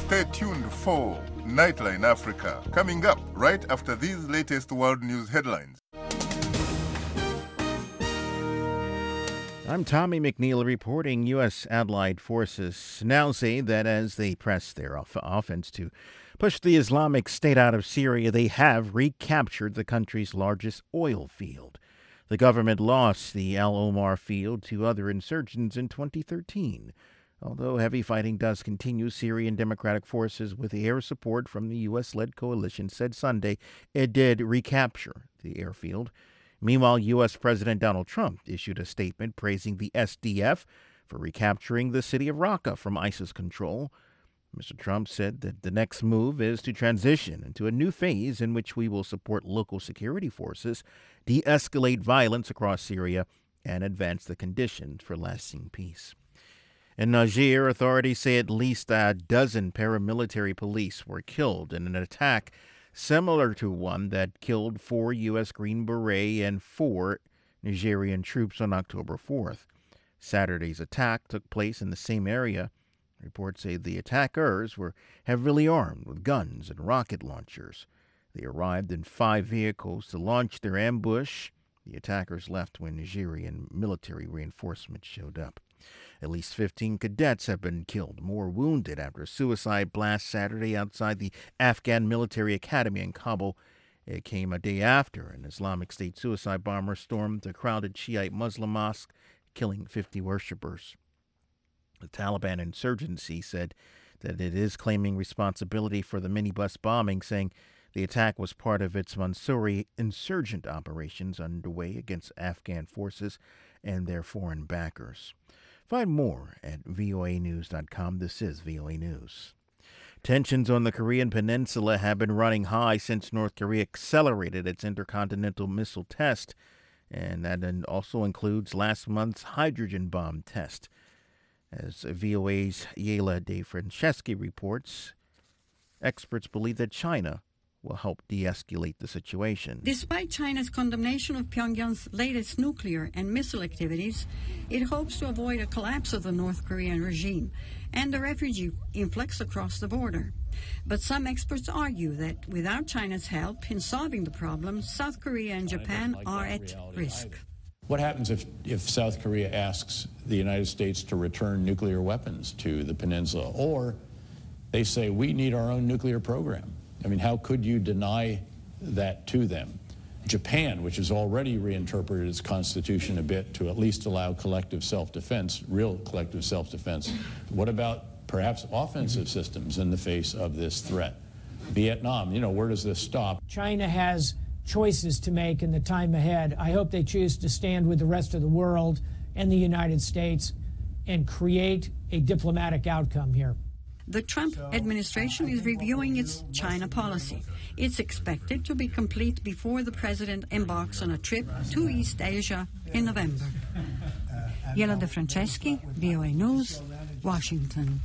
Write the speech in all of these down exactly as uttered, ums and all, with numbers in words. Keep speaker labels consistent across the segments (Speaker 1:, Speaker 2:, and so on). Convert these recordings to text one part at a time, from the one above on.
Speaker 1: Stay tuned for Nightline Africa, coming up right after these latest world news headlines.
Speaker 2: I'm Tommy McNeil reporting. U S allied forces now say that as they press their off- offense to push the Islamic State out of Syria, they have recaptured the country's largest oil field. The government lost the Al Omar field to other insurgents in twenty thirteen. Although heavy fighting does continue, Syrian Democratic Forces, with air support from the U S-led coalition, said Sunday it did recapture the airfield. Meanwhile, U S. President Donald Trump issued a statement praising the S D F for recapturing the city of Raqqa from ISIS control. Mister Trump said that the next move is to transition into a new phase in which we will support local security forces, de-escalate violence across Syria, and advance the conditions for lasting peace. In Niger, authorities say at least a dozen paramilitary police were killed in an attack similar to one that killed four U S. Green Beret and four Nigerian troops on October fourth. Saturday's attack took place in the same area. Reports say the attackers were heavily armed with guns and rocket launchers. They arrived in five vehicles to launch their ambush. The attackers left when Nigerian military reinforcements showed up. At least fifteen cadets have been killed, more wounded after a suicide blast Saturday outside the Afghan military academy in Kabul. It came a day after an Islamic State suicide bomber stormed a crowded Shiite Muslim mosque, killing fifty worshippers. The Taliban insurgency said that it is claiming responsibility for the minibus bombing, saying the attack was part of its Mansouri insurgent operations underway against Afghan forces and their foreign backers. Find more at V O A news dot com. This is V O A News. Tensions on the Korean Peninsula have been running high since North Korea accelerated its intercontinental missile test, and that also includes last month's hydrogen bomb test. As V O A's Yela DeFranceschi reports, experts believe that China will help de-escalate the situation.
Speaker 3: Despite China's condemnation of Pyongyang's latest nuclear and missile activities, it hopes to avoid a collapse of the North Korean regime and the refugee influx across the border. But some experts argue that without China's help in solving the problem, South Korea and Japan are at risk.
Speaker 4: What happens if, if South Korea asks the United States to return nuclear weapons to the peninsula, or they say we need our own nuclear program? I mean, how could you deny that to them? Japan, which has already reinterpreted its constitution a bit to at least allow collective self-defense, real collective self-defense. What about perhaps offensive systems in the face of this threat? Vietnam, you know, where does this stop?
Speaker 5: China has choices to make in the time ahead. I hope they choose to stand with the rest of the world and the United States and create a diplomatic outcome here.
Speaker 3: The Trump administration is reviewing its China policy. It's expected to be complete before the president embarks on a trip to East Asia in November. Yela DeFranceschi, V O A News, Washington.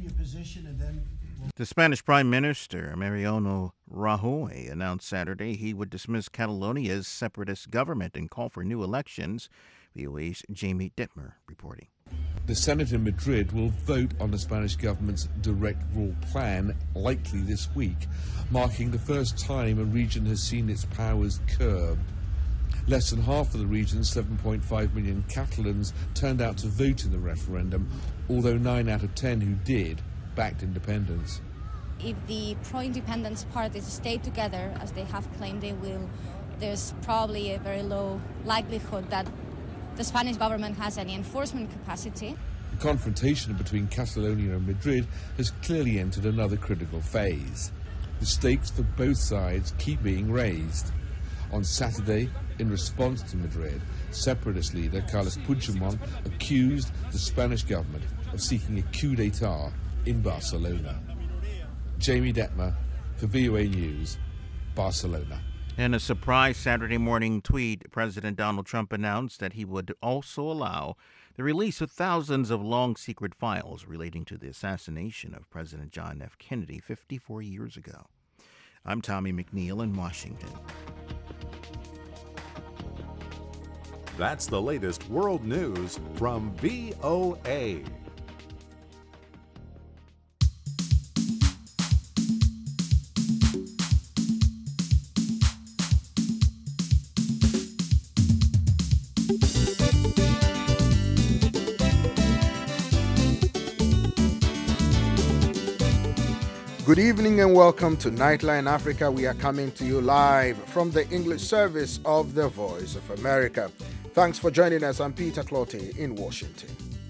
Speaker 2: The Spanish Prime Minister, Mariano Rajoy, announced Saturday he would dismiss Catalonia's separatist government and call for new elections. V O A's Jamie Dittmer reporting.
Speaker 6: The Senate in Madrid will vote on the Spanish government's direct rule plan likely this week, marking the first time a region has seen its powers curbed. Less than half of the region's seven point five million Catalans turned out to vote in the referendum, although nine out of ten who did backed independence.
Speaker 7: If the pro-independence parties stay together, as they have claimed they will, there's probably a very low likelihood that the Spanish government has any enforcement capacity.
Speaker 6: The confrontation between Catalonia and Madrid has clearly entered another critical phase. The stakes for both sides keep being raised. On Saturday, in response to Madrid, separatist leader Carles Puigdemont accused the Spanish government of seeking a coup d'etat in Barcelona. Jamie Detmer for V O A News, Barcelona.
Speaker 2: In a surprise Saturday morning tweet, President Donald Trump announced that he would also allow the release of thousands of long secret files relating to the assassination of President John F. Kennedy fifty-four years ago. I'm Tommy McNeil in Washington.
Speaker 8: That's the latest world news from V O A.
Speaker 9: Good evening and welcome to Nightline Africa. We are coming to you live from the English service of the Voice of America. Thanks for joining us. I'm Peter Clottey in Washington.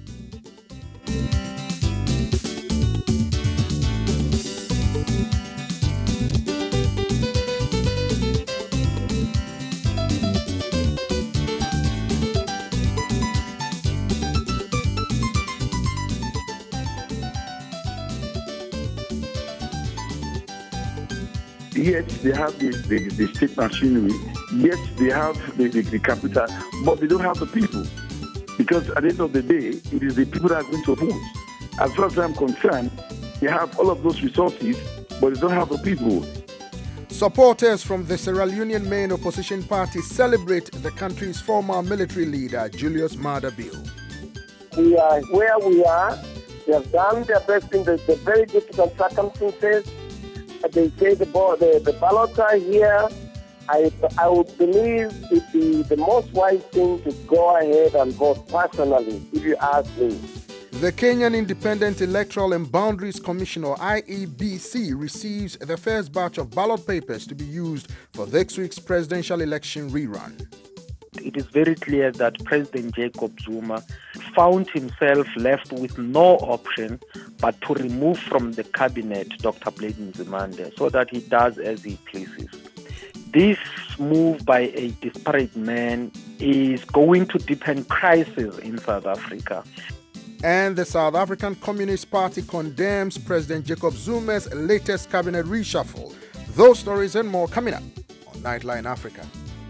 Speaker 10: Yes, they have the, the, the state machinery. Yes, they have the, the, the capital, but they don't have the people. Because at the end of the day, it is the people that are going to vote. As far as I'm concerned, they have all of those resources, but they don't have the people.
Speaker 9: Supporters from the Sierra Leonean main opposition party celebrate the country's former military leader, Julius Maada Bio.
Speaker 11: We are where we are. They have done their best in the, the very difficult circumstances. They say the, the, the ballots are here. I, I would believe it be the most wise thing to go ahead and vote personally, if you ask me.
Speaker 9: The Kenyan Independent Electoral and Boundaries Commission, or I E B C, receives the first batch of ballot papers to be used for this week's presidential election rerun.
Speaker 12: It is very clear that President Jacob Zuma found himself left with no option but to remove from the cabinet Doctor Blade Nzimande so that he does as he pleases. This move by a desperate man is going to deepen crisis in South Africa.
Speaker 9: And the South African Communist Party condemns President Jacob Zuma's latest cabinet reshuffle. Those stories and more coming up on Nightline Africa.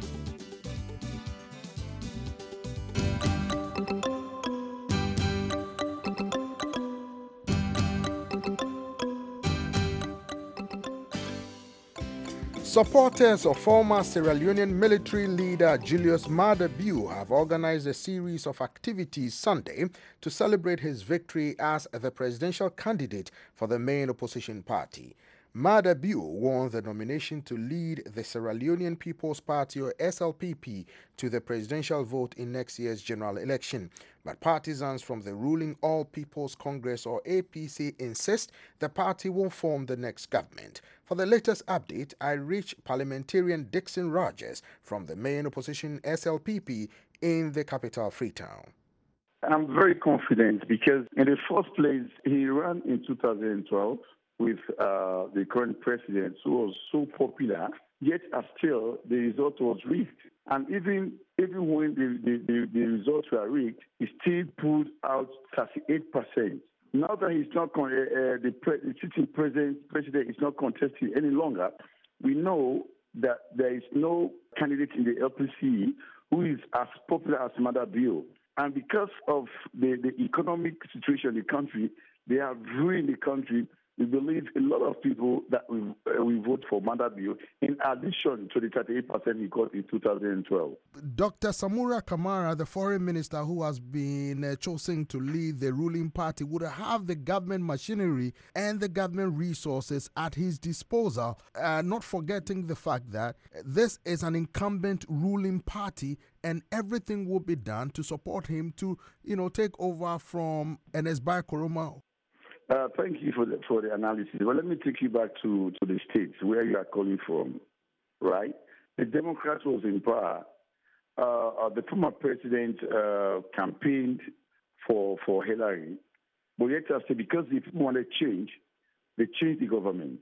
Speaker 9: Supporters of former Sierra Leonean military leader Julius Maada Bio have organized a series of activities Sunday to celebrate his victory as the presidential candidate for the main opposition party. Maada Bio won the nomination to lead the Sierra Leonean People's Party, or S L P P, to the presidential vote in next year's general election. But partisans from the ruling All People's Congress, or A P C, insist the party will form the next government. For the latest update, I reach parliamentarian Dixon Rogers from the main opposition S L P P in the capital, Freetown.
Speaker 10: I'm very confident because in the first place, he ran in two thousand twelve with uh, the current president, who was so popular, yet uh, still the result was rigged. And even even when the, the, the, the results were rigged, he still pulled out thirty-eight percent. Now that he's not con- uh, the, pre- the sitting president, president is not contesting any longer, we know that there is no candidate in the L P C who is as popular as Maada Bio. And because of the, the economic situation in the country, they have ruined the country. We believe a lot of people that we uh, we vote for Maada Bio, in addition to the thirty-eight percent he got in two thousand twelve.
Speaker 9: Doctor Samura Kamara, the foreign minister who has been uh, chosen to lead the ruling party, would have the government machinery and the government resources at his disposal, uh, not forgetting the fact that this is an incumbent ruling party and everything will be done to support him to, you know, take over from Enesbai Koroma.
Speaker 10: Uh, thank you for the, for the analysis. Well, let me take you back to, to the states where you are calling from, right? The Democrats was in power. Uh, uh, the former president uh, campaigned for, for Hillary. But yet, I say, because the people wanted change, they changed the government.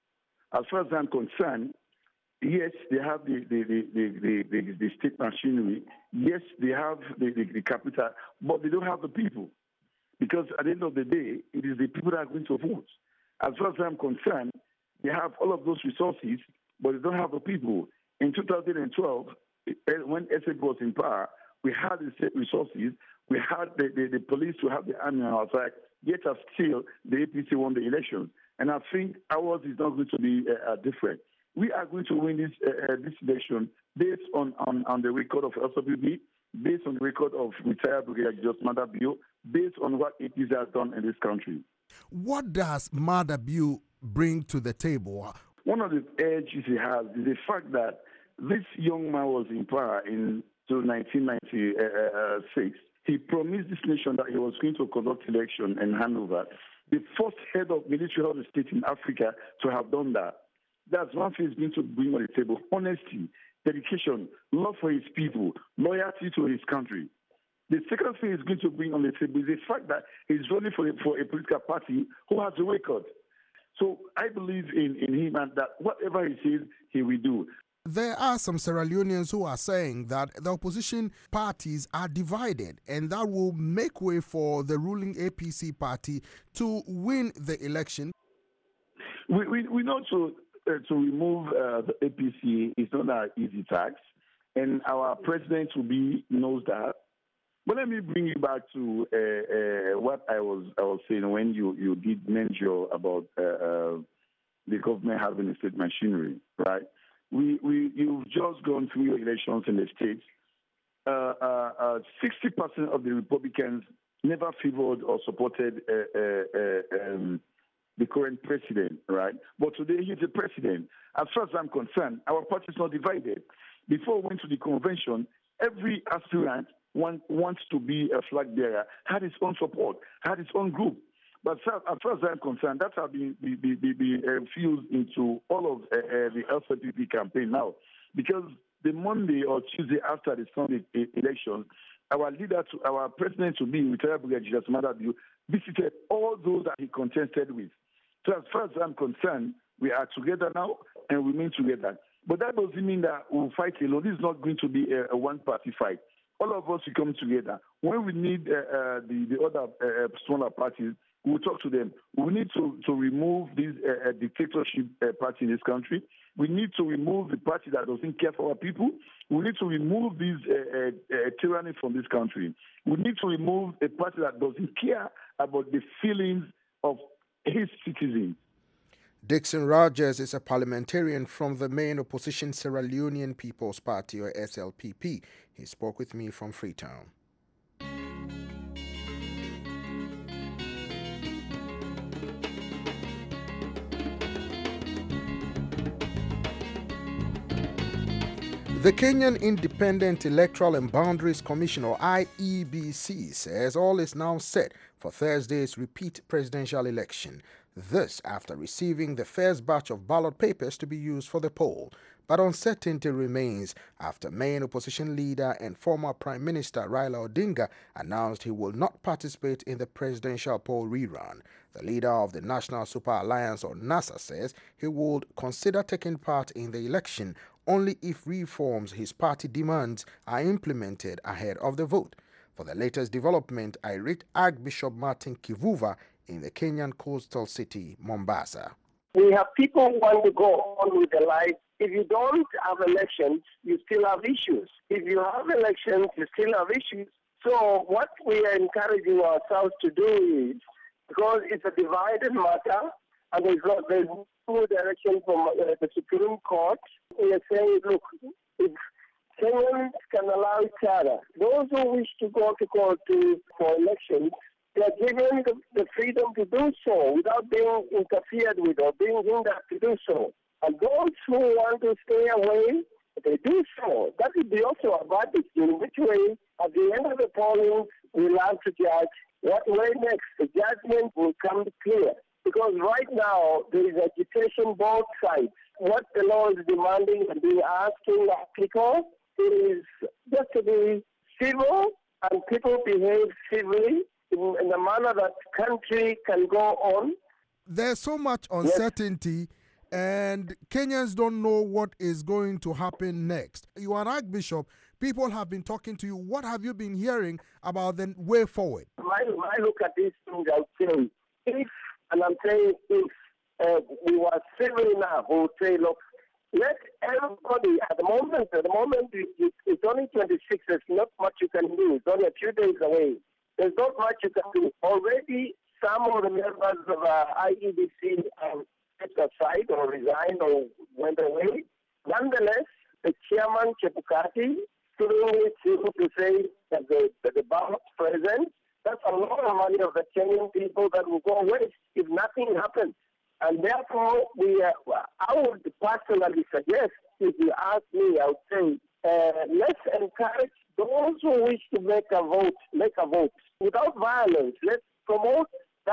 Speaker 10: As far as I'm concerned, yes, they have the, the, the, the, the, the, the state machinery. Yes, they have the, the, the capital, but they don't have the people. Because at the end of the day, it is the people that are going to vote. As far as I'm concerned, they have all of those resources, but they don't have the people. In two thousand twelve, when S A P was in power, we had the same resources, we had the, the, the police to have the army on our side, yet still the A P C won the elections. And I think ours is not going to be uh, different. We are going to win this uh, this election based on, on, on the record of S L P P, based on the record of retired Brigadier Julius Maada Bio, based on what A P C has done in this country.
Speaker 9: What does Maada Bio bring to the table?
Speaker 10: One of the edges he has is the fact that this young man was in power in nineteen ninety-six. He promised this nation that he was going to conduct election and hand over. the first head of military head of state in Africa to have done that. That's one thing he's going to bring on the table: honesty, dedication, love for his people, loyalty to his country. The second thing he's going to bring on the table is the fact that he's running for a, for a political party who has a record. So I believe in, in him, and that whatever he says, he will do.
Speaker 9: There are some Sierra Leoneans who are saying that the opposition parties are divided, and that will make way for the ruling A P C party to win the election.
Speaker 10: We we, we know to uh, to remove uh, the A P C is not an easy task, and our president will be knows that. But let me bring you back to uh, uh, what I was I was saying when you, you did mention about uh, uh, the government having a state machinery, right? We we you've just gone through your elections in the states. Uh, uh, uh, sixty percent of the Republicans never favored or supported uh, uh, uh, um, the current president, right? But today he's the president. As far as I'm concerned, our party is not divided. Before we went to the convention, every aspirant want, wants to be a flag bearer, had his own support, had his own group. But as far as I'm concerned, that has been, be, be, be, be uh, fused into all of uh, uh, the L C P P campaign now. Because the Monday or Tuesday after the Sunday election, our leader, to, our president to be, retired Brigadier Julius Maada Bio, visited all those that he contested with. So as far as I'm concerned, we are together now and we remain together. But that doesn't mean that we'll fight alone. This is not going to be a, a one-party fight. All of us will come together. When we need uh, uh, the, the other uh, smaller parties, we will talk to them. We need to, to remove this uh, dictatorship uh, party in this country. We need to remove the party that doesn't care for our people. We need to remove this uh, uh, uh, tyranny from this country. We need to remove a party that doesn't care about the feelings of his citizens.
Speaker 9: Dixon Rogers is a parliamentarian from the main opposition Sierra Leonean People's Party, or S L P P. He spoke with me from Freetown. The Kenyan Independent Electoral and Boundaries Commission, or I E B C, says all is now set for Thursday's repeat presidential election. This after receiving the first batch of ballot papers to be used for the poll. But uncertainty remains after main opposition leader and former Prime Minister Raila Odinga announced he will not participate in the presidential poll rerun. The leader of the National Super Alliance, or NASA, says he would consider taking part in the election only if reforms his party demands are implemented ahead of the vote. For the latest development, I read Archbishop Martin Kivuva in the Kenyan coastal city, Mombasa.
Speaker 11: We have people who want to go on with their life. If you don't have elections, you still have issues. If you have elections, you still have issues. So what we are encouraging ourselves to do is, because it's a divided matter, and there's no, there's no direction from uh, the Supreme Court, we are saying, look, if Kenyans can allow each other, those who wish to go to court to, for elections, they are given the, the freedom to do so without being interfered with or being hindered to do so. And those who want to stay away, they do so. That would be also a verdict in which way, at the end of the polling, we'll have to judge what way next. The judgment will come clear. Because right now, there is agitation both sides. What the law is demanding and being asking people is just to be civil and people behave civilly in, in a manner that country can go on.
Speaker 9: There's so much uncertainty, yes, and Kenyans don't know what is going to happen next. You are an Archbishop. People have been talking to you. What have you been hearing about the way forward?
Speaker 11: My, my look at these things, I would say, if, and I'm saying if uh, we were civil enough, we would say, look, let everybody, at the moment, at the moment, it, it, it's only twenty-six, there's not much you can do. It's only a few days away. There's not much you can do. Already, some of the members of uh, I E B C um, stepped aside or resigned or went away. Nonetheless, the chairman, Chebukati, strongly able to say that the, that the ballot present, that's a lot of money of the Kenyan people that will go waste if nothing happens. And therefore, we, uh, I would personally suggest, if you ask me, I would say, uh, let's encourage those who wish to make a vote, make a vote without violence. Let's promote that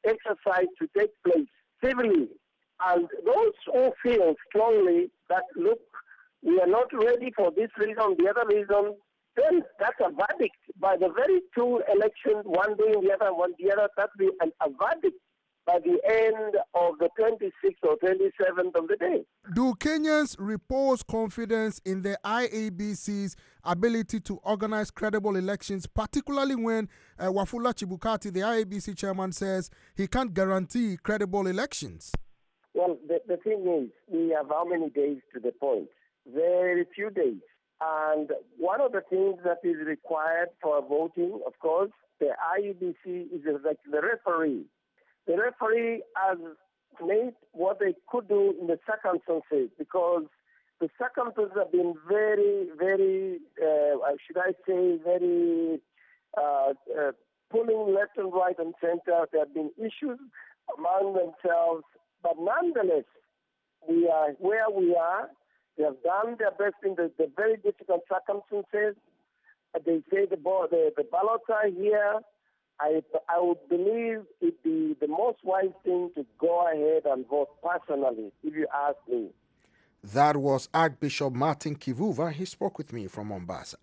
Speaker 11: exercise to take place civilly. And those who feel strongly that, look, we are not ready for this reason, the other reason, then that's a verdict. By the very two elections, one doing the other, one the other, that'll be an, a verdict by the end of the twenty-sixth or twenty-seventh of the day.
Speaker 9: Do Kenyans repose confidence in the I E B C's ability to organize credible elections, particularly when uh, Wafula Chebukati, the I E B C chairman, says he can't guarantee credible elections?
Speaker 11: Well, the, the thing is, we have how many days to the point? Very few days. And one of the things that is required for voting, of course, the I E B C is like the referee. The referee has made what they could do in the circumstances, because the circumstances have been very, very, uh, should I say, very uh, uh, pulling left and right and center. There have been issues among themselves, but nonetheless, we are where we are. They have done their best in the, the very difficult circumstances. They say the, the, the ballots are here. I, I would believe it'd be the most wise thing to go ahead and vote personally, if you ask me.
Speaker 9: That was Archbishop Martin Kivuva. He spoke with me from Mombasa.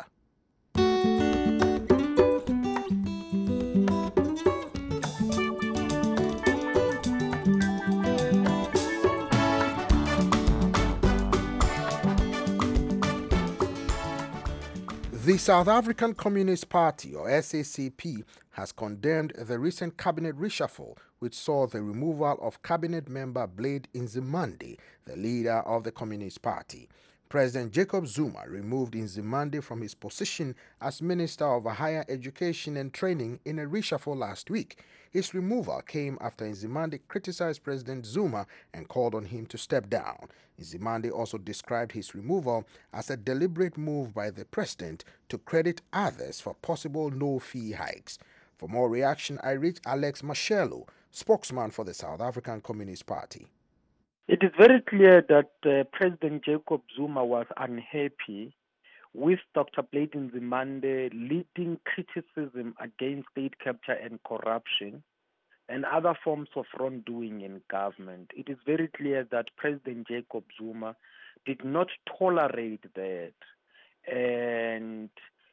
Speaker 9: The South African Communist Party, or S A C P, has condemned the recent cabinet reshuffle, which saw the removal of cabinet member Blade Nzimande, the leader of the Communist Party. President Jacob Zuma removed Nzimande from his position as Minister of Higher Education and Training in a reshuffle last week. His removal came after Nzimande criticized President Zuma and called on him to step down. Nzimande also described his removal as a deliberate move by the president to credit others for possible no-fee hikes. For more reaction, I reached Alex Mashelo, spokesman for the South African Communist Party.
Speaker 12: It is very clear that uh, President Jacob Zuma was unhappy with Doctor Blade Nzimande leading criticism against state capture and corruption and other forms of wrongdoing in government. It is very clear that President Jacob Zuma did not tolerate that, and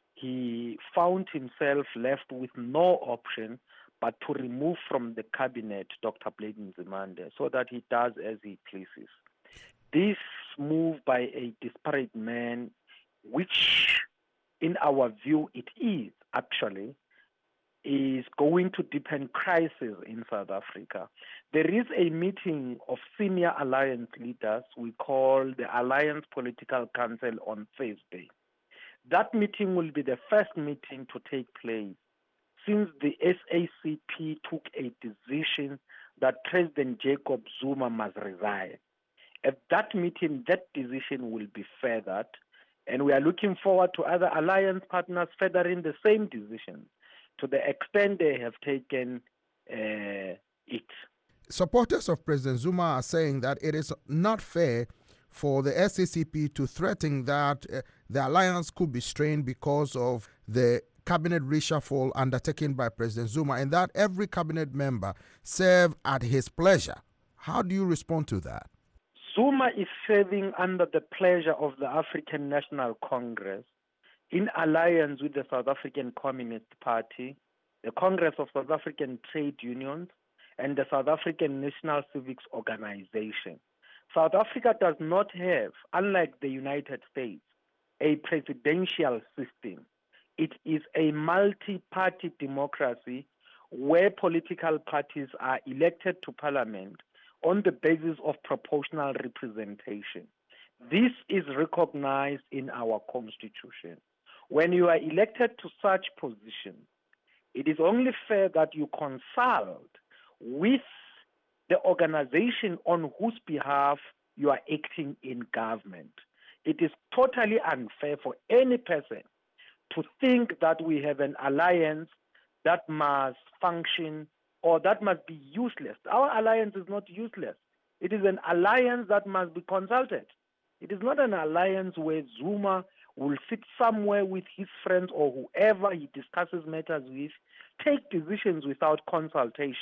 Speaker 12: he found himself left with no option but to remove from the cabinet Doctor Blade Nzimande so that he does as he pleases. This move by a disparate man, which in our view it is actually, is going to deepen crisis in South Africa. There is a meeting of senior alliance leaders we call the Alliance Political Council on Thursday. That meeting will be the first meeting to take place since the S A C P took a decision that President Jacob Zuma must resign. At that meeting, that decision will be furthered, and we are looking forward to other alliance partners furthering the same decision to the extent they have taken uh, it.
Speaker 9: Supporters of President Zuma are saying that it is not fair for the S A C P to threaten that uh, the alliance could be strained because of the cabinet reshuffle undertaken by President Zuma, and that every cabinet member serve at his pleasure. How do you respond to that?
Speaker 12: Zuma is serving under the pleasure of the African National Congress in alliance with the South African Communist Party, the Congress of South African Trade Unions, and the South African National Civics Organization. South Africa does not have, unlike the United States, a presidential system. It is a multi-party democracy where political parties are elected to parliament on the basis of proportional representation. This is recognized in our constitution. When you are elected to such positions, it is only fair that you consult with the organization on whose behalf you are acting in government. It is totally unfair for any person to think that we have an alliance that must function or that must be useless. Our alliance is not useless. It is an alliance that must be consulted. It is not an alliance where Zuma will sit somewhere with his friends or whoever he discusses matters with, take decisions without consultation.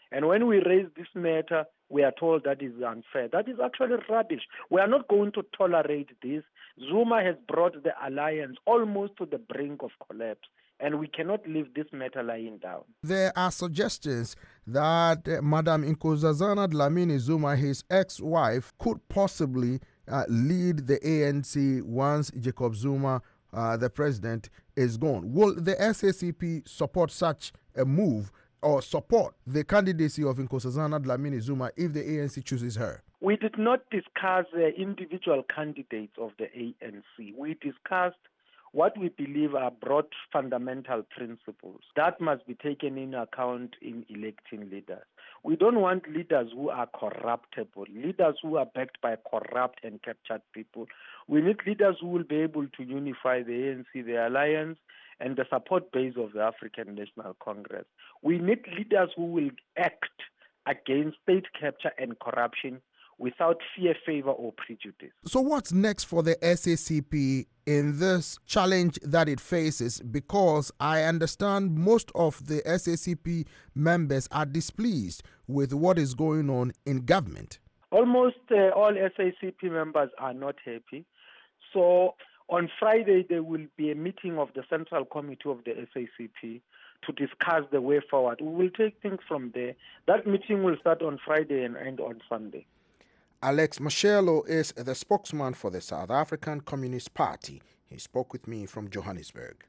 Speaker 12: And when we raise this matter, we are told that is unfair. That is actually rubbish. We are not going to tolerate this. Zuma has brought the alliance almost to the brink of collapse, and we cannot leave this matter lying down.
Speaker 9: There are suggestions that uh, Madam Nkosazana Dlamini Zuma, his ex-wife, could possibly uh, lead the A N C once Jacob Zuma, uh, the president, is gone. Will the S A C P support such a move or support the candidacy of Nkosazana Dlamini Zuma if the A N C chooses her?
Speaker 12: We did not discuss uh, individual candidates of the A N C. We discussed what we believe are broad fundamental principles that must be taken in account in electing leaders. We don't want leaders who are corruptible, leaders who are backed by corrupt and captured people. We need leaders who will be able to unify the A N C, the alliance, and the support base of the African National Congress. We need leaders who will act against state capture and corruption without fear, favor, or prejudice.
Speaker 9: So what's next for the S A C P in this challenge that it faces? Because I understand most of the S A C P members are displeased with what is going on in government.
Speaker 12: Almost uh, all S A C P members are not happy. So on Friday, there will be a meeting of the Central Committee of the S A C P to discuss the way forward. We will take things from there. That meeting will start on Friday and end on Sunday.
Speaker 9: Alex Mashelo is the spokesman for the South African Communist Party. He spoke with me from Johannesburg.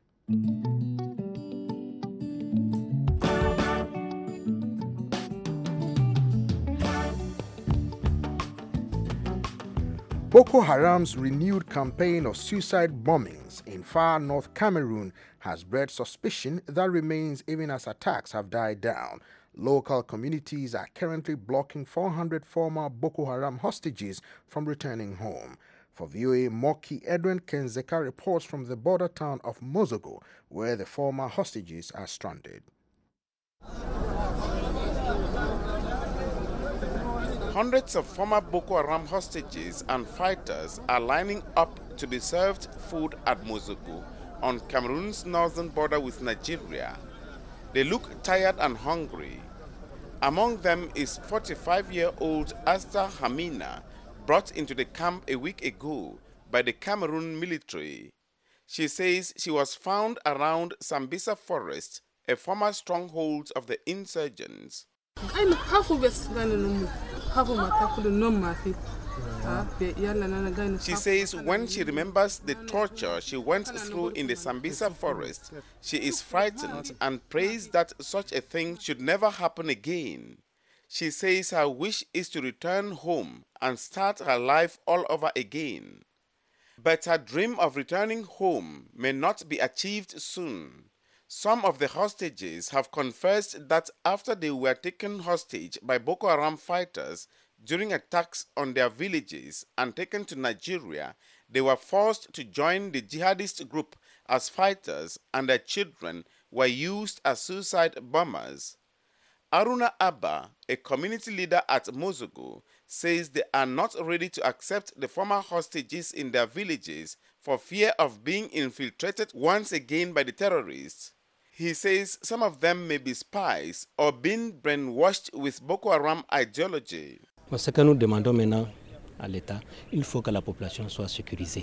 Speaker 9: Boko Haram's renewed campaign of suicide bombings in far north Cameroon has bred suspicion that remains even as attacks have died down. Local communities are currently blocking four hundred former Boko Haram hostages from returning home. For V O A, Moki Edwin Kenzeka reports from the border town of Mozogo, where the former hostages are stranded.
Speaker 13: Hundreds of former Boko Haram hostages and fighters are lining up to be served food at Mozogo on Cameroon's northern border with Nigeria. They look tired and hungry. Among them is forty-five-year-old Asta Hamina, brought into the camp a week ago by the Cameroon military. She says she was found around Sambisa Forest, a former stronghold of the insurgents. She says when she remembers the torture she went through in the Sambisa forest, she is frightened and prays that such a thing should never happen again. She says her wish is to return home and start her life all over again. But her dream of returning home may not be achieved soon. Some of the hostages have confessed that after they were taken hostage by Boko Haram fighters during attacks on their villages and taken to Nigeria, they were forced to join the jihadist group as fighters and their children were used as suicide bombers. Aruna Abba, a community leader at Mozogo, says they are not ready to accept the former hostages in their villages for fear of being infiltrated once again by the terrorists. He says some of them may be spies or being brainwashed with Boko Haram ideology.
Speaker 14: Ce que nous demandons maintenant à l'État, il faut que la population soit sécurisée.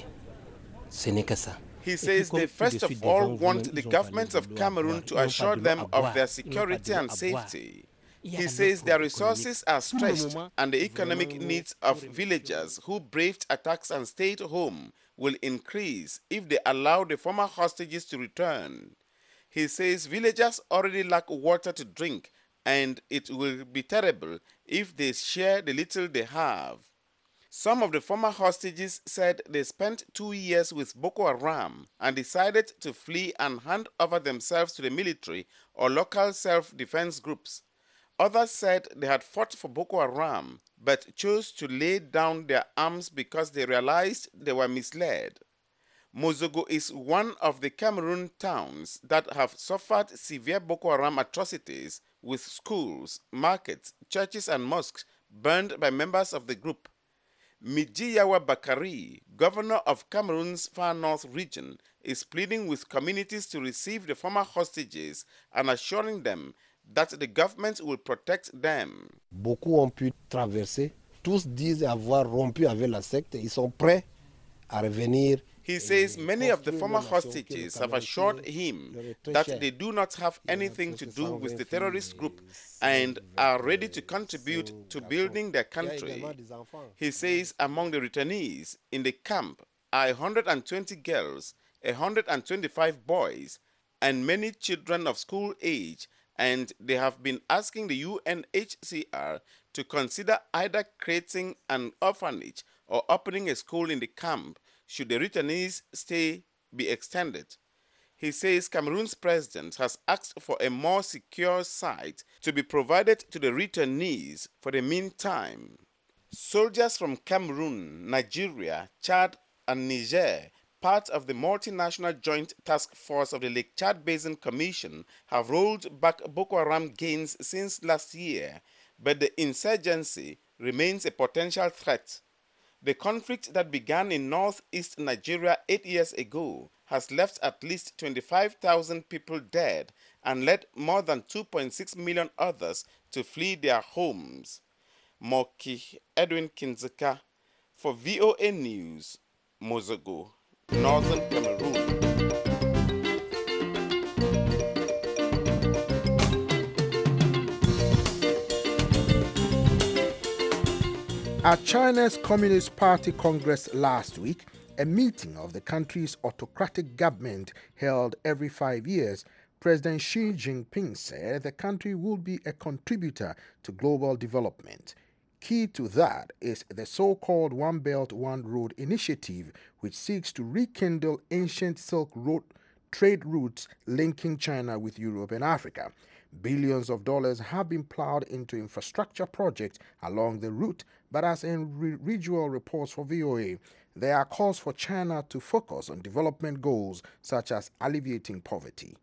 Speaker 14: Ce n'est que ça.
Speaker 13: He says they first of all want the government of Cameroon to assure them of their security and safety. He says their resources are stretched and the economic needs of villagers who braved attacks and stayed home will increase if they allow the former hostages to return. He says villagers already lack water to drink and it will be terrible if they share the little they have. Some of the former hostages said they spent two years with Boko Haram and decided to flee and hand over themselves to the military or local self-defense groups. Others said they had fought for Boko Haram but chose to lay down their arms because they realized they were misled. Mozogo is one of the Cameroon towns that have suffered severe Boko Haram atrocities with schools, markets, churches and mosques burned by members of the group. Mijiyawa Bakari, governor of Cameroon's far north region, is pleading with communities to receive the former hostages and assuring them that the government will protect them.
Speaker 15: Beaucoup ont pu traverser. Tous disent avoir rompu avec la secte. Ils sont prêts à revenir.
Speaker 13: He says many of the former hostages have assured him that they do not have anything to do with the terrorist group and are ready to contribute to building their country. He says among the returnees in the camp are one hundred twenty girls, one hundred twenty-five boys, and many children of school age, and they have been asking the U N H C R to consider either creating an orphanage or opening a school in the camp should the returnees' stay be extended. He says Cameroon's president has asked for a more secure site to be provided to the returnees for the meantime. Soldiers from Cameroon, Nigeria, Chad, and Niger, part of the multinational joint task force of the Lake Chad Basin Commission, have rolled back Boko Haram gains since last year, but the insurgency remains a potential threat. The conflict that began in northeast Nigeria eight years ago has left at least twenty-five thousand people dead and led more than two point six million others to flee their homes. Moki Edwin Kinzeka for V O A News, Mozogo, Northern Cameroon.
Speaker 9: At China's Communist Party Congress last week, a meeting of the country's autocratic government held every five years, President Xi Jinping said the country will be a contributor to global development. Key to that is the so-called One Belt, One Road initiative, which seeks to rekindle ancient Silk Road trade routes linking China with Europe and Africa. Billions of dollars have been plowed into infrastructure projects along the route, but as in re- regional reports for V O A, there are calls for China to focus on development goals such as alleviating poverty.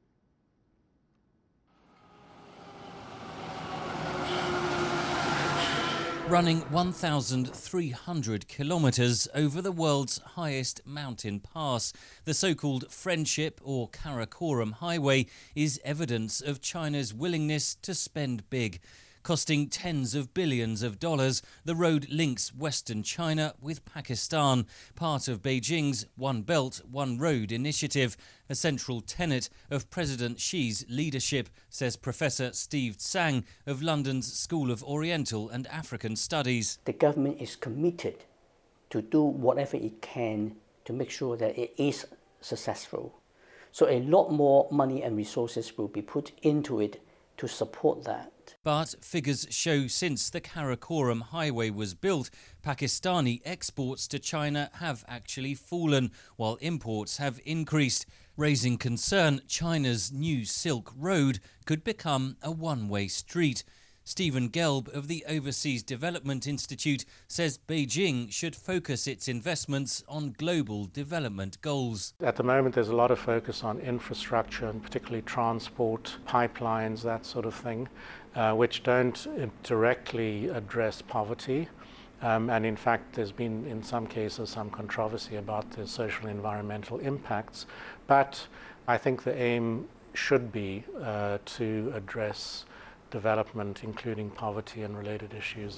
Speaker 16: Running one thousand three hundred kilometres over the world's highest mountain pass, the so-called Friendship or Karakoram Highway is evidence of China's willingness to spend big. Costing tens of billions of dollars, the road links Western China with Pakistan, part of Beijing's One Belt, One Road initiative, a central tenet of President Xi's leadership, says Professor Steve Tsang of London's School of Oriental and African Studies.
Speaker 17: The government is committed to do whatever it can to make sure that it is successful. So a lot more money and resources will be put into it to support that.
Speaker 16: But figures show since the Karakoram Highway was built, Pakistani exports to China have actually fallen, while imports have increased, raising concern China's new Silk Road could become a one-way street. Stephen Gelb of the Overseas Development Institute says Beijing should focus its investments on global development goals.
Speaker 18: At the moment there's a lot of focus on infrastructure and particularly transport, pipelines, that sort of thing, uh, which don't directly address poverty. Um, and in fact there's been in some cases some controversy about the social and environmental impacts. But I think the aim should be uh, to address development, including poverty and related issues.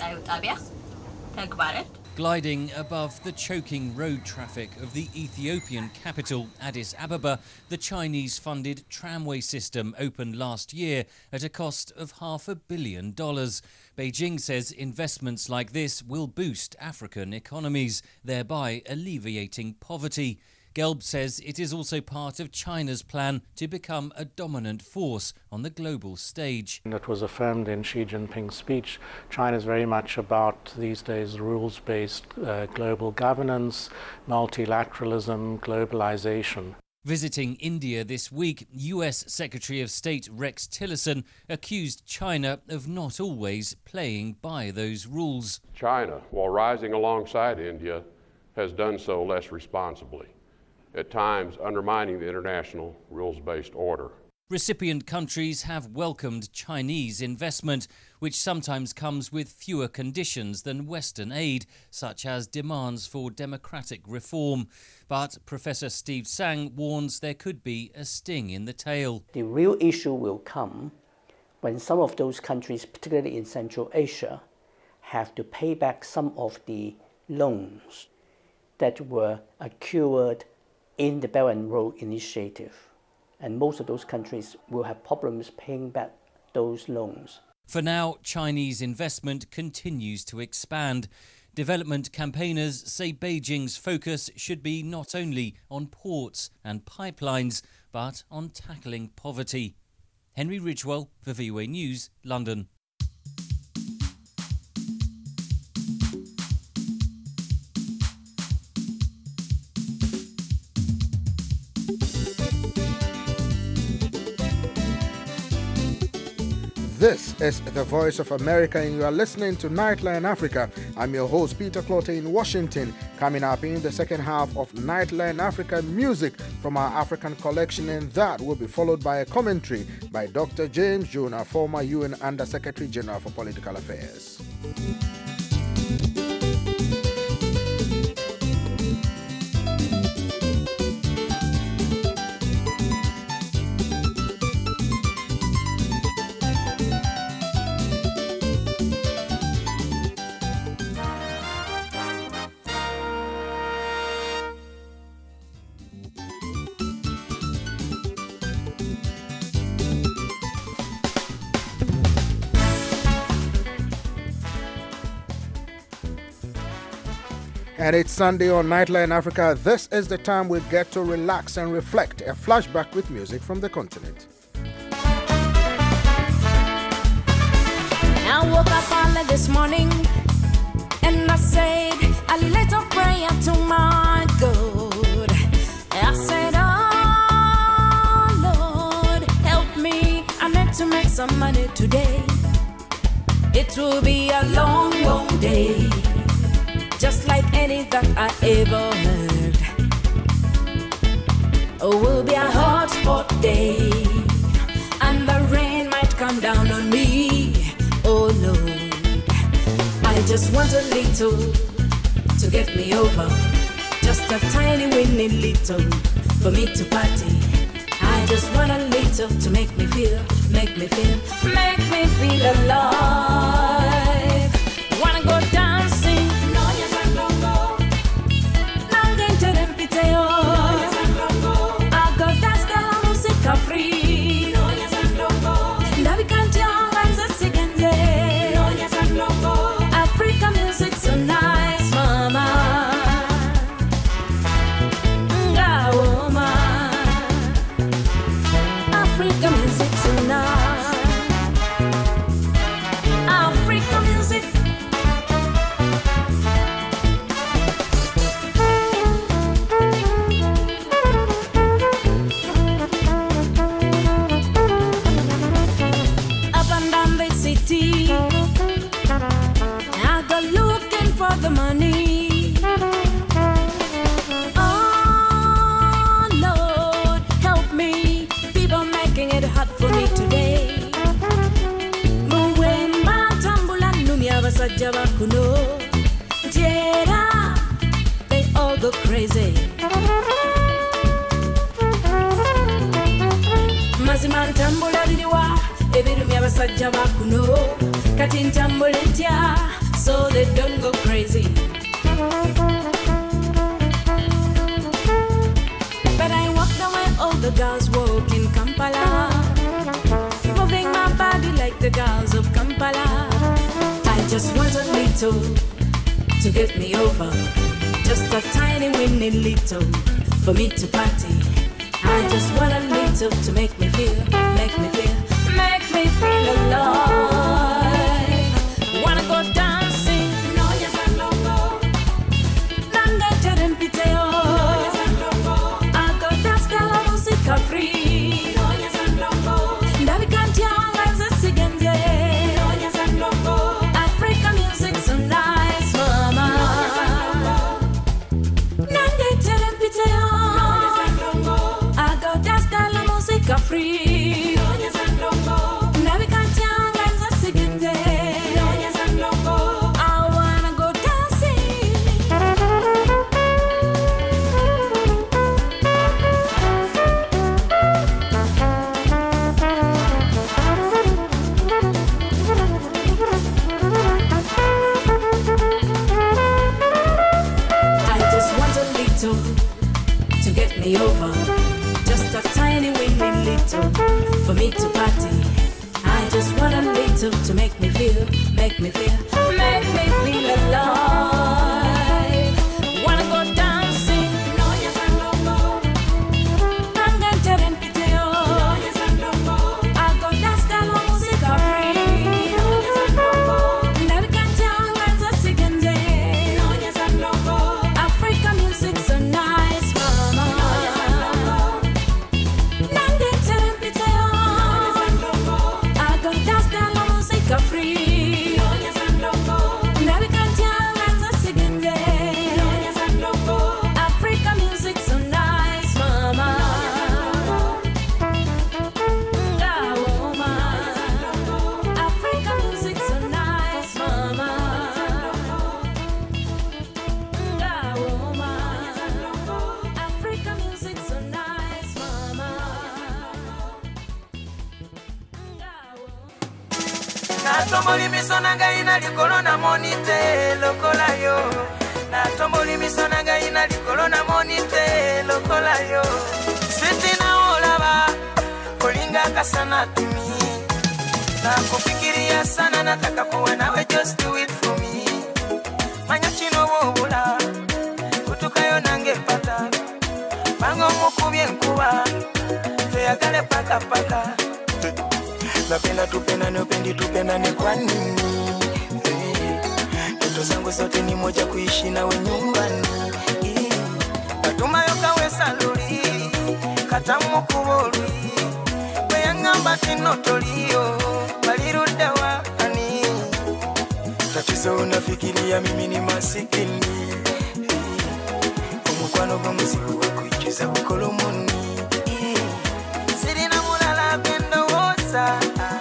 Speaker 16: Gliding above the choking road traffic of the Ethiopian capital, Addis Ababa, the Chinese-funded tramway system opened last year at a cost of half a billion dollars. Beijing says investments like this will boost African economies, thereby alleviating poverty. Gelb says it is also part of China's plan to become a dominant force on the global stage.
Speaker 18: And it was affirmed in Xi Jinping's speech. China is very much about, these days, rules-based uh, global governance, multilateralism, globalization.
Speaker 16: Visiting India this week, U S Secretary of State Rex Tillerson accused China of not always playing by those rules.
Speaker 19: China, while rising alongside India, has done so less responsibly, at times undermining the international rules-based order.
Speaker 16: Recipient countries have welcomed Chinese investment, which sometimes comes with fewer conditions than Western aid, such as demands for democratic reform. But Professor Steve Tsang warns there could be a sting in the tail.
Speaker 17: The real issue will come when some of those countries, particularly in Central Asia, have to pay back some of the loans that were accrued in the Belt and Road Initiative. And most of those countries will have problems paying back those loans.
Speaker 16: For now, Chinese investment continues to expand. Development campaigners say Beijing's focus should be not only on ports and pipelines, but on tackling poverty. Henry Ridgewell for V O A News, London.
Speaker 9: This is the Voice of America, and you are listening to Nightline Africa. I'm your host, Peter Clotte in Washington. Coming up in the second half of Nightline Africa, music from our African collection, and that will be followed by a commentary by Doctor James Jonah, former U N Under-Secretary General for Political Affairs. And it's Sunday on Nightline Africa. This is the time we get to relax and reflect. A flashback with music from the continent.
Speaker 20: I woke up early this morning and I said a little prayer to my God. I said, oh Lord, help me. I need to make some money today. It will be a long, long day, just like any that I ever heard. Oh, will be a hot, hot day, and the rain might come down on me. Oh Lord, I just want a little to get me over, just a tiny winning little for me to party. I just want a little to make me feel, make me feel, make me feel alive. Wanna go dancing? Africa music so nice, mama. Nga woman. Africa music so nice. Africa music. Up and down the city, I go looking for the money. Oh Lord, help me. People making it hard for me today. When my tambula numi abasajja bakuno, Jera, they all go crazy. Mazima tambula diriwa, ebirumi abasajja bakuno, kati ntambula ntya, so they don't go crazy. But I walk the way all the girls walk in Kampala, moving my body like the girls of Kampala. I just want a little to get me over, just a tiny winning little for me to party. I just want a little to make me feel, make me feel, make me feel alive. Wanna go dancing? No, yes, I don't go. Nanga terempiteo. No, yes, I don't go. I go dance kala musica free. No, yes, I don't go. Ndavi kantianga zesigenze. No, yes, I don't go. Africa music so nice, mama. No, yes, I don't go. Nanga terempiteo. No, yes, I don't go. I go dance kala musica free. No, yes, I don't go. Ndavi kantianga me over. Just a tiny winning little for me to party. I just want a little to make me feel, make me feel, make me feel alive. Wanna go dancing? No, yes, I don't go. I'm gonna tell them piteo. No, yes, I don't go. I'll go dance the music free. No, yes, I don't go. Never can tell where's the second day. No, yes, I don't go. African music's so nice, mama. No, yes, I don't go. I'm gonna tell them piteo. No, yes, I don't go. I'll go dance the music free. No, yes, I don't go. Never can tell where's the second day. No, yes, I don't go. African music's so nice, mama. African music's so nice, mama. African music's so nice, mama.
Speaker 21: Natomboli misona ngai na likolo na monite lokola yo. Natomboli misona ngai na likolo na monite lokola yo. Siti na olaba kolinga kasana tumi. Na kufikiria sana nataka kuwa nawe, just do it for me. Manya chino wobula kutukayo nange pata. Bango mukubye nkuba tuyagale paka paka. Napenda tupendane, upendi tupendane kwa nini? Ndoto zangu zote ni moja, kuishi nawe nyumbani. Katuma yokawe saluri katamu kubolwi kweyangamba tinotoliyo balirudda wani. Tatizo unafikiria mimi ni masikini, omukwano gwomuzibu wekuikiza bukolomoni. Sirina mulala bendowoza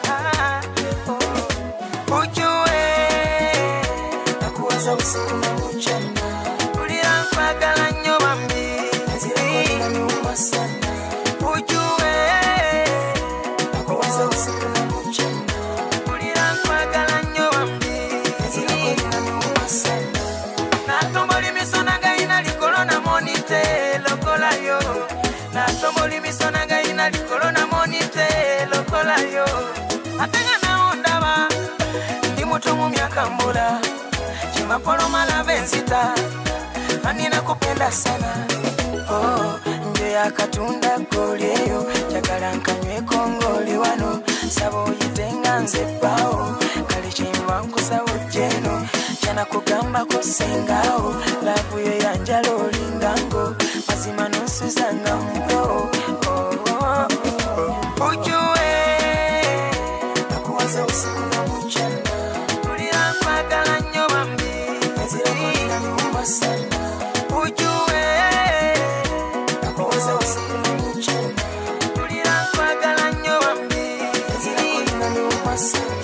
Speaker 21: usiku na mchana. Ulira mpagala nnyo bambi nazirakolera niuma sana. Ujue nakuwaza usiku na mchana. Ulira mpagala nnyo bambi nazirakolera niuma sana. Natomboli misona ngai na likolo na monite lokola yo. Natomboli misona ngai na likolo na monite lokola yo. Atenga na ondaba ndi muto mu myaka mbula. Mapolo malabenzita anina kupenda sana. Oh, nje ya katunda kolyeyo chakala nkanywe kongoli wano. Sabo yitenga nze pao kalichimba nkusawo jeno. Jana kugamba kusengao labu yo yanjalo lingango. Mazima nusu zanga mpo. Oh, oh, oh. Ujue nakuwaza usiku na mchana. Ulira mpagala nnyo bambi nazirakolera niuma sana. Ujue nakuwaza usiku na mchana. Ulira mpagala nnyo bambi nazirakolera niuma sana.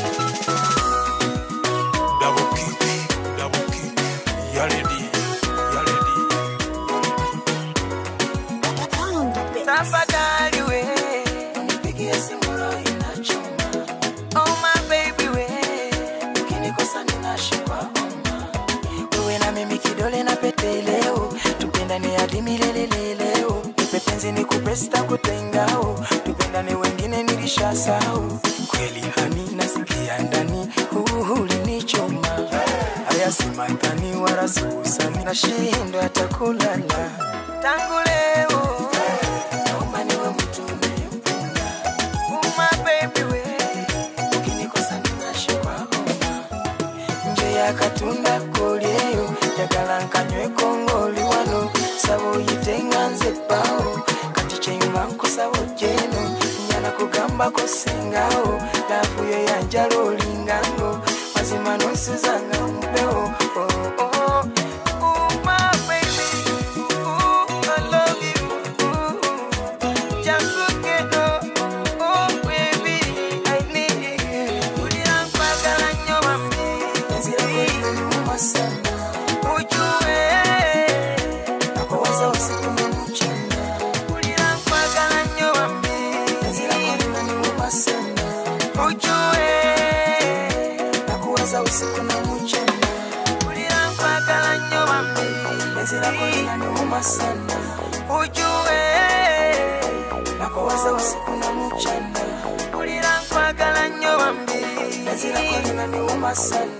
Speaker 21: Double kick, double kick, you're ready, you're ready. Tafadhali we nipigie simu roho inachoma. Oh my baby we ukinikosa ninashikwa homa. Wewe na mimi kidole na pete leo, tupendane hadi milele leo. Nipe penzi nikupe sitakutengao, tupendane wengine nilishasahau. Kweli hani nasikia ndani ulinichoma. Haya si matani wala si usani, nashindwa hata kulala. Tangu leo naomba niwe mtu unayempenda. Oh my baby we ukinikosa ninashikwa homa. Nje ya katunda kolyeyo jagala nkanywe kongoli wano. Sabo yitenga nze pao kati chimba nkusawo jeno. Nyana kugamba kusengao labu yo yanjalo lingango. Mazima nusu zanga mpeo. Oh, oh, oh. Oh my baby, ooh, I love you. Ooh, jangu keno. Oh baby, I need you. Ulira mpagala nnyo bambi nazirakolera niuma sana. Ujue nakuwaza usiku na mchana. Ulira mpagala nnyo bambi nazirakolera niuma sana. Ujue nakuwaza usiku na mchana. Ulira mpagala nnyo bambi nazirakolera niuma sana. ujue nakuwaza usiku na mchana, ulira nkwagala nnyo bambi, nazira kwalina niwuma sana.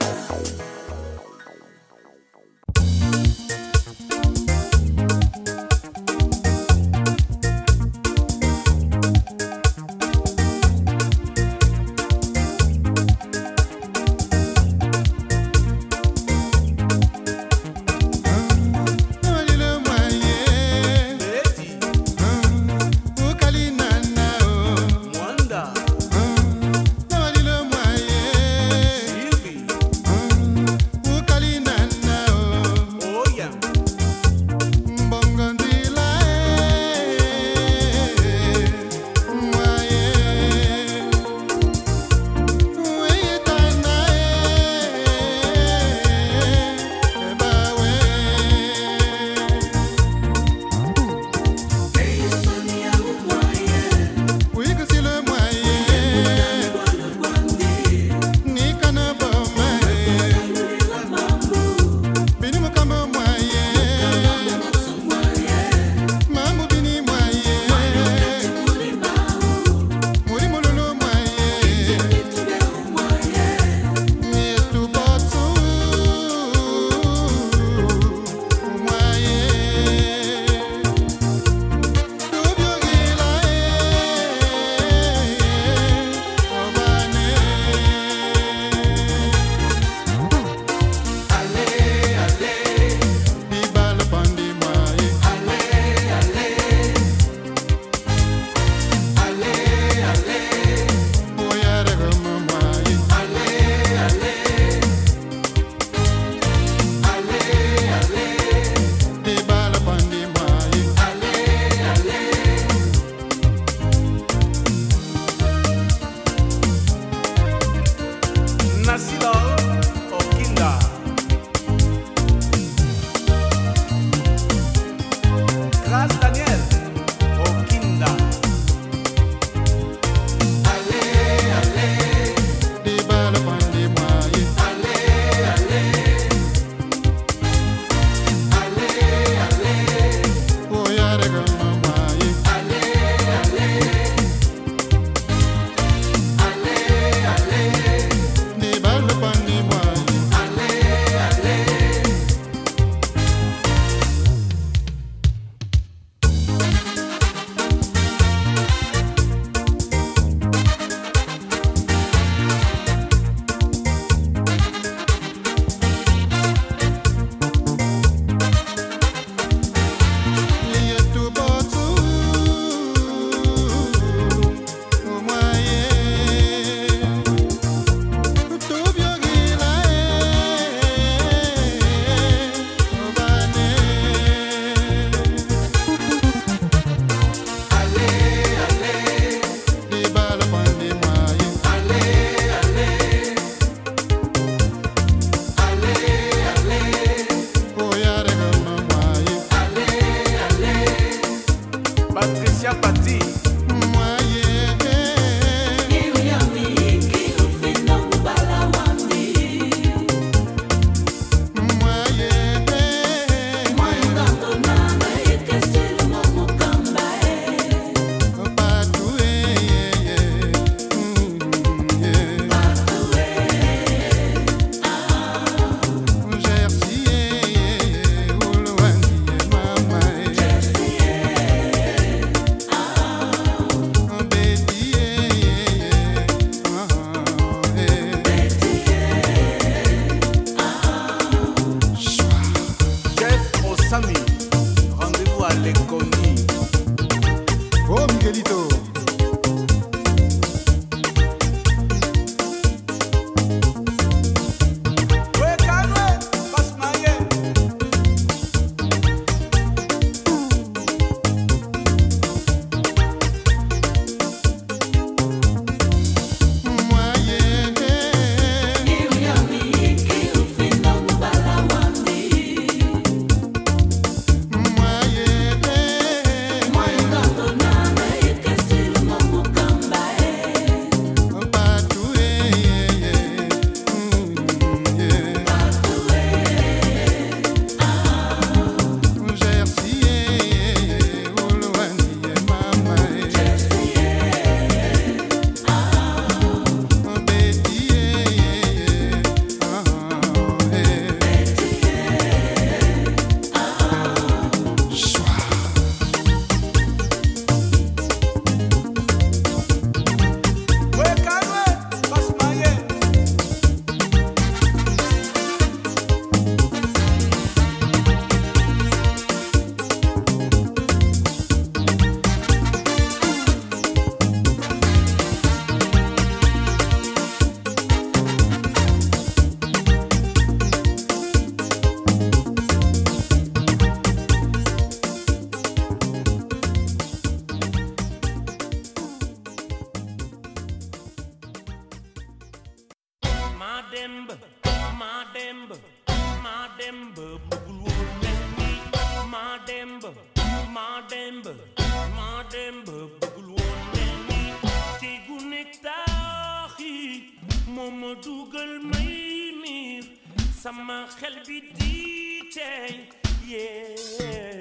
Speaker 1: Mademba, bugul melni. Mademba, Mademba, Mademba, bugul melni. Tegu nektahi, momo dugal maymir. Sama xel bi di tay, yeah.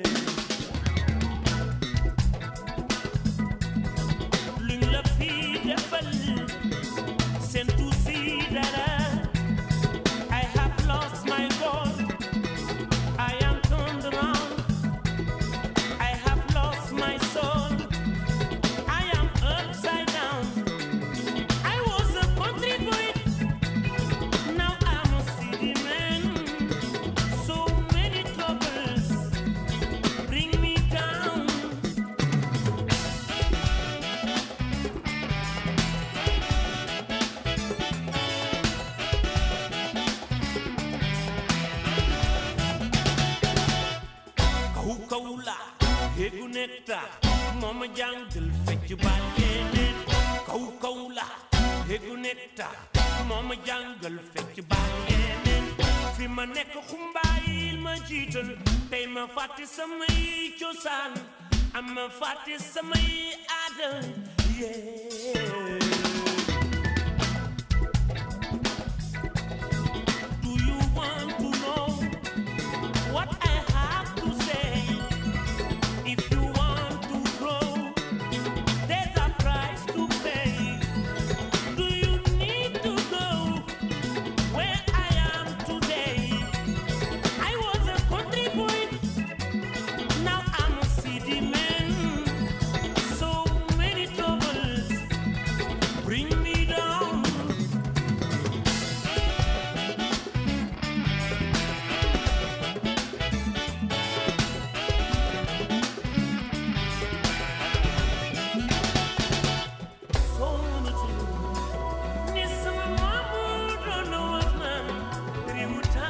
Speaker 1: Luñ la fi defal, sen tu si dara. I have lost my God. I am turned around. I have lost my soul. I am upside down. I was a country boy. Now I'm a city man. So many troubles bring me down. Kau kaula, hegu nekta, mama jangal fetch balene. Kau kaula, hegu nekta, mama jangal fetch balene. Fi ma nek khumbail ma jital, tay ma fatti samay ciosan, am ma fatti samay aada, yeah. Do you want to know what I have to say? If you want to grow, there's a price to pay. Do you need to go where I am today? I was a country boy, now I'm a city man. So many troubles bring me down. So much Miss Mama don't know what man Riuta.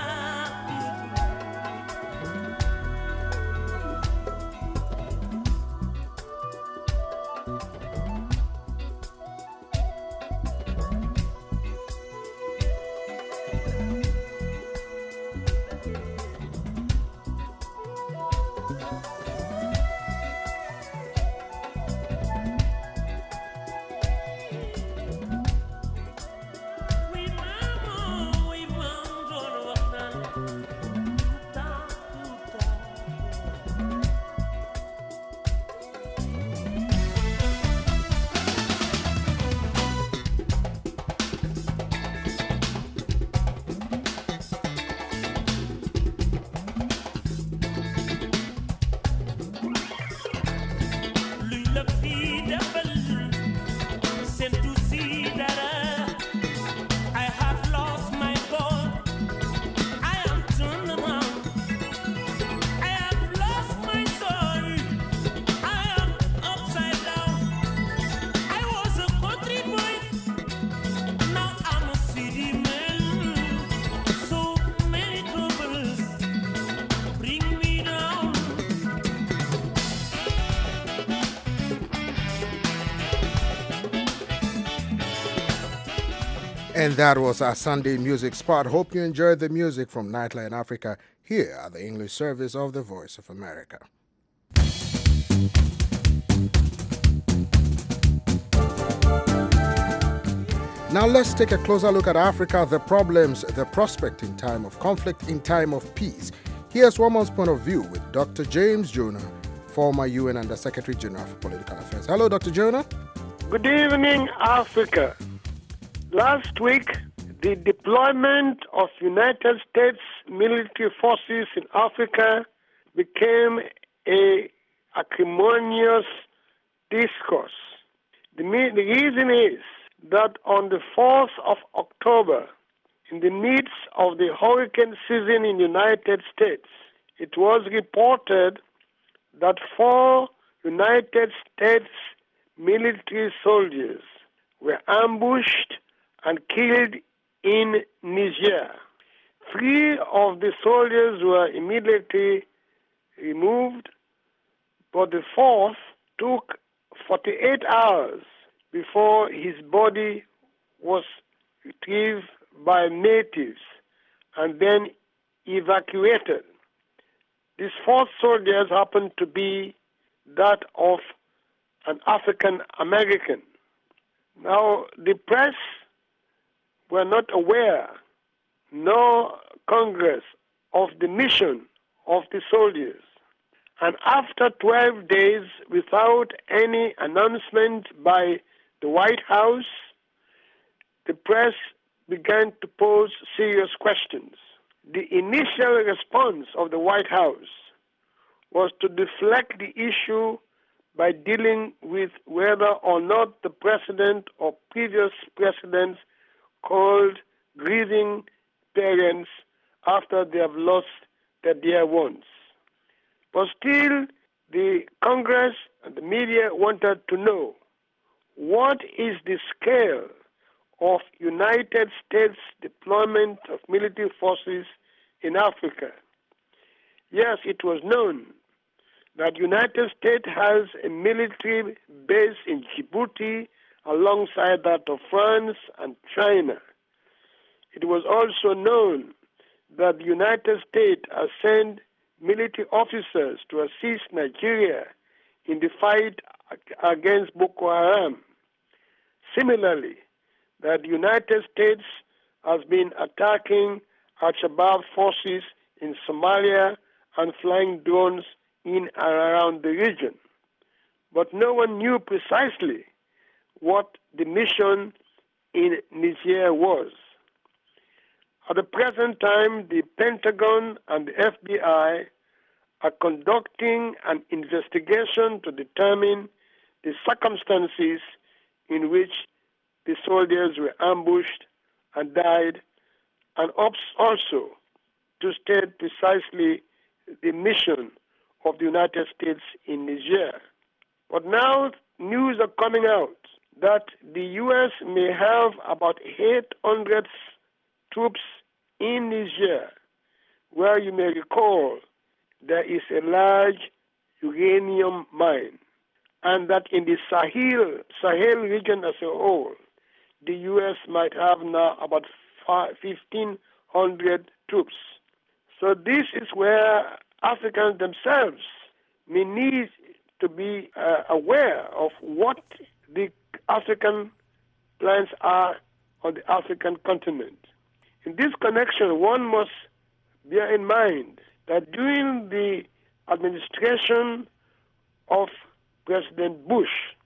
Speaker 1: We mama, we mama don't know what man Luñ la fi defal, sen tu si dara. I have lost my God. I am turned around. I have lost my soul. I am upside down. I was a country boy. Now I'm a city man. So many troubles bring me down.
Speaker 9: And that was our Sunday music spot. Hope you enjoyed the music from Nightline Africa here at the English service of the Voice of America. Now let's take a closer look at Africa, the problems, the prospect in time of conflict, in time of peace. Here's one man's point of view with Doctor James Jonah, former U N Under-Secretary General for Political Affairs. Hello, Doctor Jonah.
Speaker 22: Good evening, Africa. Last week, the deployment of United States military forces in Africa became a acrimonious discourse. The, the reason is that on the fourth of October, in the midst of the hurricane season in the United States, it was reported that four United States military soldiers were ambushed and killed in Niger. Three of the soldiers were immediately removed, but the fourth took forty-eight hours before his body was retrieved by natives and then evacuated. These four soldiers happened to be that of an African American. Now, the press were not aware, nor Congress, of the mission of the soldiers. And after twelve days, without any announcement by the White House, the press began to pose serious questions. The initial response of the White House was to deflect the issue by dealing with whether or not the president or previous presidents called grieving parents after they have lost their dear ones. But still, the Congress and the media wanted to know what is the scale of United States deployment of military forces in Africa. Yes, it was known that United States has a military base in Djibouti alongside that of France and China. It was also known that the United States has sent military officers to assist Nigeria in the fight against Boko Haram. Similarly, that the United States has been attacking Al-Shabaab forces in Somalia and flying drones in and around the region. But no one knew precisely what the mission in Niger was. At the present time, the Pentagon and the F B I are conducting an investigation to determine the circumstances in which the soldiers were ambushed and died, and also to state precisely the mission of the United States in Niger. But now news are coming out that the U S may have about eight hundred troops in Niger, where you may recall there is a large uranium mine, and that in the Sahel, Sahel region as a whole, the U S might have now about fifteen hundred troops. So this is where Africans themselves may need to be uh, aware of what the African plans are on the African continent. In this connection, one must bear in mind that during the administration of President Bush,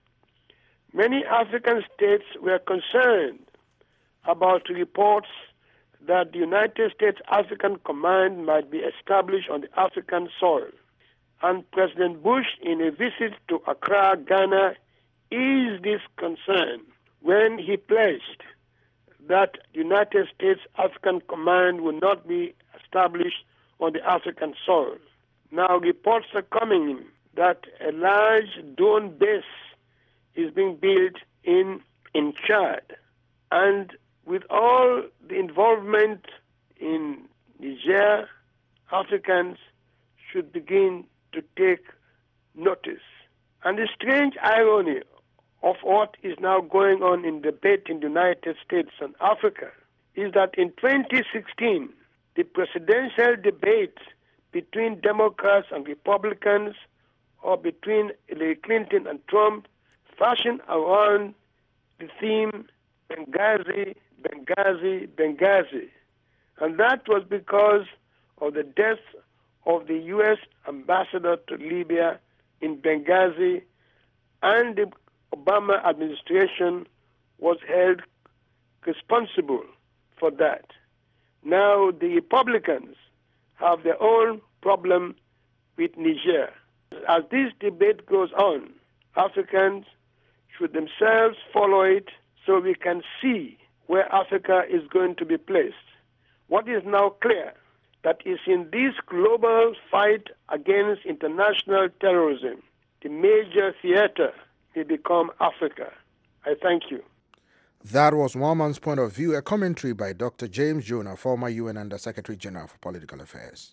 Speaker 22: many African states were concerned about reports that the United States African Command might be established on the African soil. And President Bush, in a visit to Accra, Ghana, eased this concern when he pledged that the United States African Command will not be established on the African soil. Now, reports are coming in that a large drone base is being built in, in Chad. And with all the involvement in Niger, Africans should begin to take notice. And the strange irony of what is now going on in debate in the United States and Africa is that in twenty sixteen, the presidential debate between Democrats and Republicans, or between Hillary Clinton and Trump, fashioned around the theme Benghazi, Benghazi, Benghazi. And that was because of the death of the U S ambassador to Libya in Benghazi, and the Obama administration was held responsible for that. Now the Republicans have their own problem with Niger. As this debate goes on, Africans should themselves follow it so we can see where Africa is going to be placed. What is now clear, that is in this global fight against international terrorism, the major theater may become Africa. I thank you.
Speaker 9: That was one man's point of view, a commentary by Doctor James Jonah, former U N Under Secretary General for Political Affairs.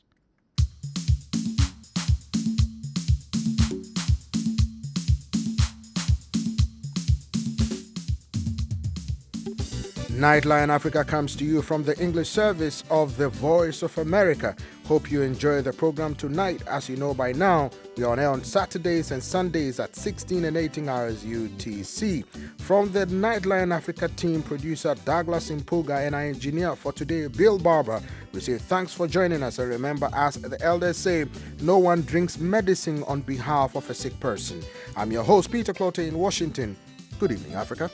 Speaker 9: Nightline Africa comes to you from the English service of the Voice of America. Hope you enjoy the program tonight. As you know by now, we are on air on Saturdays and Sundays at sixteen and eighteen hours U T C. From the Nightline Africa team, producer Douglas Impuga and our engineer for today, Bill Barber, we say thanks for joining us. And remember, as the elders say, no one drinks medicine on behalf of a sick person. I'm your host, Peter Clotte in Washington. Good evening, Africa.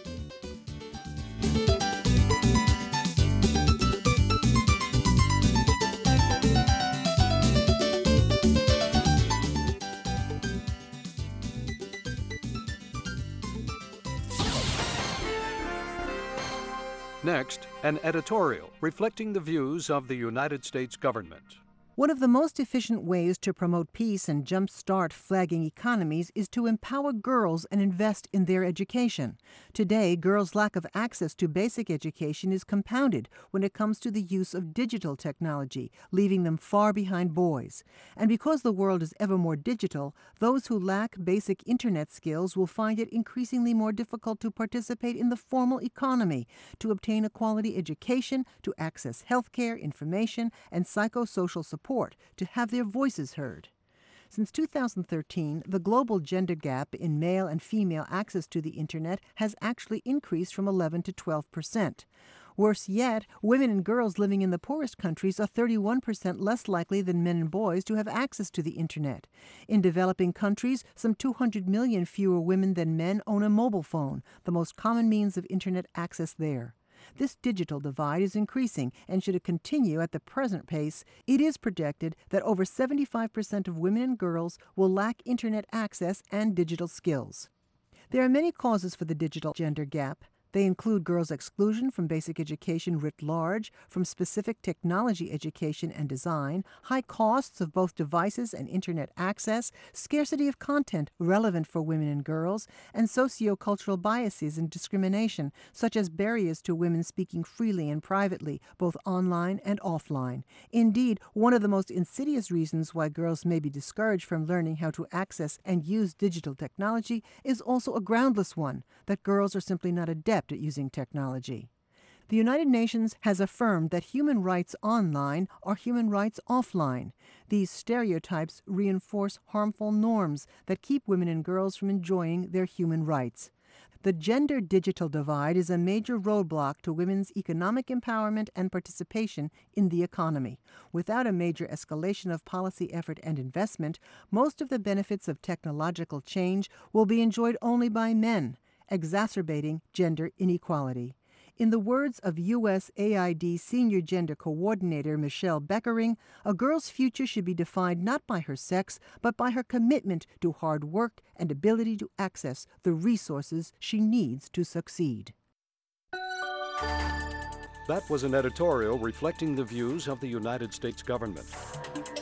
Speaker 4: Next, an editorial reflecting the views of the United States government.
Speaker 5: One of the most efficient ways to promote peace and jumpstart flagging economies is to empower girls and invest in their education. Today, girls' lack of access to basic education is compounded when it comes to the use of digital technology, leaving them far behind boys. And because the world is ever more digital, those who lack basic internet skills will find it increasingly more difficult to participate in the formal economy, to obtain a quality education, to access healthcare, information, and psychosocial support. To have their voices heard. Since two thousand thirteen, the global gender gap in male and female access to the Internet has actually increased from eleven to twelve percent. Worse yet, women and girls living in the poorest countries are thirty-one percent less likely than men and boys to have access to the Internet. In developing countries, some two hundred million fewer women than men own a mobile phone, the most common means of Internet access there. This digital divide is increasing, and should it continue at the present pace, it is projected that over seventy-five percent of women and girls will lack Internet access and digital skills. There are many causes for the digital gender gap. They include girls' exclusion from basic education writ large, from specific technology education and design, high costs of both devices and Internet access, scarcity of content relevant for women and girls, and sociocultural biases and discrimination, such as barriers to women speaking freely and privately, both online and offline. Indeed, one of the most insidious reasons why girls may be discouraged from learning how to access and use digital technology is also a groundless one, that girls are simply not adept at using technology. The United Nations has affirmed that human rights online are human rights offline. These stereotypes reinforce harmful norms that keep women and girls from enjoying their human rights. The gender digital divide is a major roadblock to women's economic empowerment and participation in the economy. Without a major escalation of policy effort and investment, most of the benefits of technological change will be enjoyed only by men, exacerbating gender inequality. In the words of U S A I D Senior Gender Coordinator Michelle Beckering, a girl's future should be defined not by her sex, but by her commitment to hard work and ability to access the resources she needs to succeed.
Speaker 4: That was an editorial reflecting the views of the United States government.